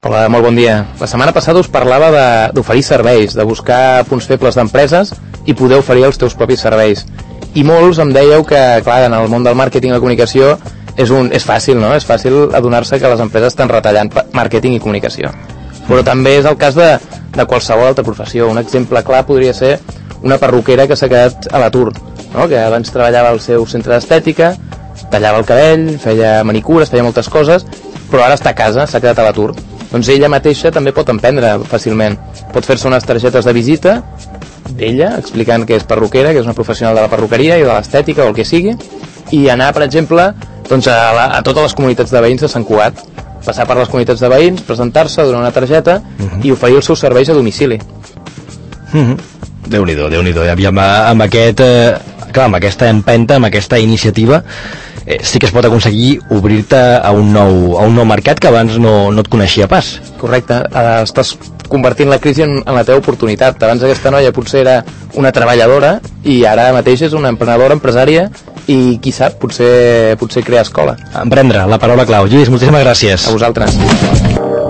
Hola, molt bon dia. La setmana passada us parlava d'oferir serveis, de buscar punts febles d'empreses i poder oferir els teus propis serveis. I molts em dèieu que, clar, en el món del màrqueting i la comunicació és fàcil, no? És fàcil adonar-se que les empreses estan retallant màrqueting i comunicació. Però també és el cas de qualsevol altra professió. Un exemple clar podria ser una perruquera que s'ha quedat a l'atur, no? Que abans treballava al seu centre d'estètica, tallava el cabell, feia manicures, feia moltes coses, però ara està a casa, s'ha quedat a l'atur. Doncs ella mateixa també pot emprendre fàcilment. Pot fer-se unes targetes de visita d'ella, explicant que és perruquera, que és una professional de la perruqueria i de l'estètica o el que sigui, i anar, per exemple, doncs a totes les comunitats de veïns de Sant Cugat, passar per les comunitats de veïns, presentar-se, donar una targeta i oferir els seus serveis a domicili. Déu-n'hi-do, Déu-n'hi-do. Aviam, amb aquesta empenta, amb aquesta iniciativa, sí que es pot aconseguir obrir-te a un nou mercat que abans no et coneixia pas. Correcte, estàs convertint la crisi en la teva oportunitat. Abans aquesta noia potser era una treballadora i ara mateix és una emprenedora, empresària, i qui sap, potser crear escola. Emprendre, la paraula clau. Lluís, moltíssimes gràcies. A vosaltres.